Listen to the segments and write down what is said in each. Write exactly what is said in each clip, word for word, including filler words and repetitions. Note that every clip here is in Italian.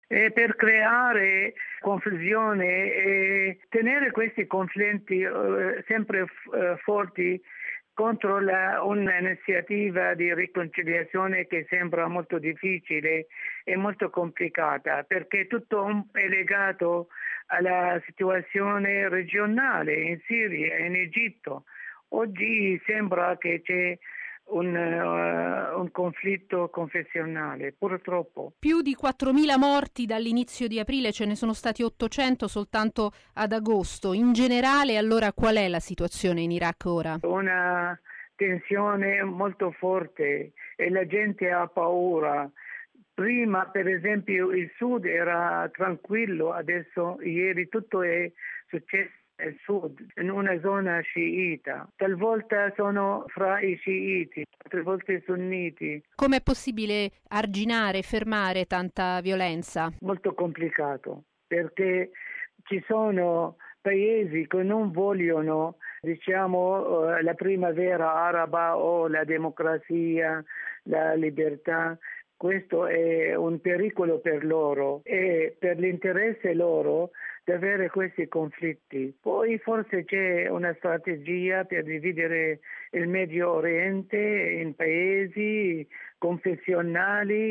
E per creare confusione e tenere questi conflitti eh, sempre eh, forti contro la, un'iniziativa di riconciliazione che sembra molto difficile e molto complicata, perché tutto è legato alla situazione regionale in Siria e in Egitto. Oggi sembra che c'è un, uh, un conflitto confessionale, purtroppo. Più di quattromila morti dall'inizio di aprile, ce ne sono stati ottocento soltanto ad agosto. In generale, allora, qual è la situazione in Iraq ora? Una tensione molto forte e la gente ha paura. Prima, per esempio, il sud era tranquillo, adesso ieri tutto è successo nel sud, in una zona sciita. Talvolta sono fra i sciiti, altre volte i sunniti. Com'è possibile arginare, fermare tanta violenza? Molto complicato, perché ci sono paesi che non vogliono, diciamo, la primavera araba o la democrazia, la libertà. Questo è un pericolo per loro e per l'interesse loro di avere questi conflitti. Poi forse c'è una strategia per dividere il Medio Oriente in paesi confessionali,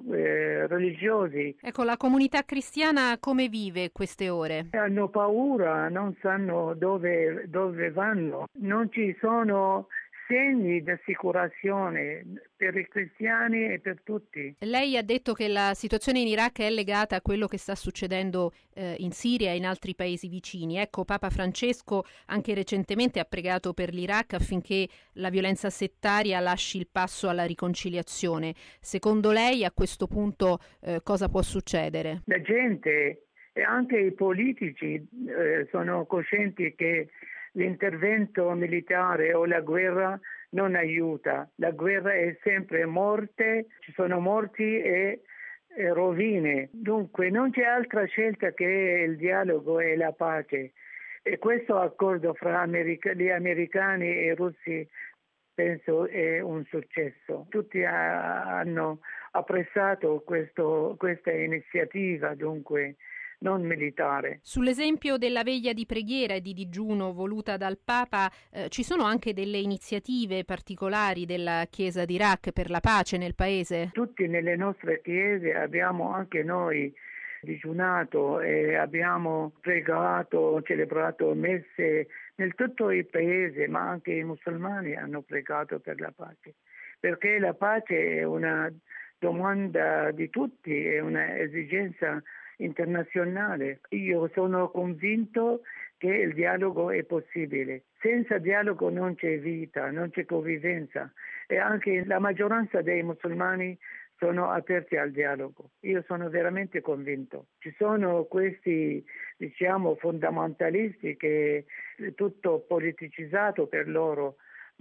eh, religiosi. Ecco, la comunità cristiana come vive queste ore? Hanno paura, non sanno dove, dove vanno. Non ci sono segni di assicurazione per i cristiani e per tutti. Lei ha detto che la situazione in Iraq è legata a quello che sta succedendo eh, in Siria e in altri paesi vicini. Ecco, Papa Francesco anche recentemente ha pregato per l'Iraq affinché la violenza settaria lasci il passo alla riconciliazione. Secondo lei a questo punto eh, cosa può succedere? La gente e anche i politici eh, sono coscienti che l'intervento militare o la guerra non aiuta. La guerra è sempre morte, ci sono morti e, e rovine. Dunque non c'è altra scelta che il dialogo e la pace. E questo accordo fra America, gli americani e i russi penso è un successo. Tutti ha, hanno apprezzato questo, questa iniziativa, dunque non militare. Sull'esempio della veglia di preghiera e di digiuno voluta dal Papa, eh, ci sono anche delle iniziative particolari della Chiesa d'Iraq per la pace nel paese? Tutti nelle nostre chiese abbiamo anche noi digiunato e abbiamo pregato, celebrato messe nel tutto il paese, ma anche i musulmani hanno pregato per la pace, perché la pace è una domanda di tutti, è una esigenza internazionale. Io sono convinto che il dialogo è possibile. Senza dialogo non c'è vita, non c'è convivenza e anche la maggioranza dei musulmani sono aperti al dialogo. Io sono veramente convinto. Ci sono questi, diciamo, fondamentalisti che è tutto politicizzato per loro,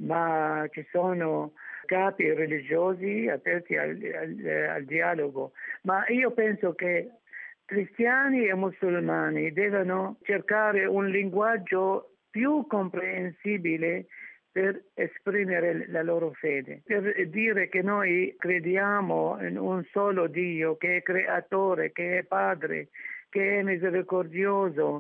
ma ci sono capi religiosi aperti al, al, al dialogo. Ma io penso che cristiani e musulmani devono cercare un linguaggio più comprensibile per esprimere la loro fede, per dire che noi crediamo in un solo Dio che è creatore, che è padre, che è misericordioso,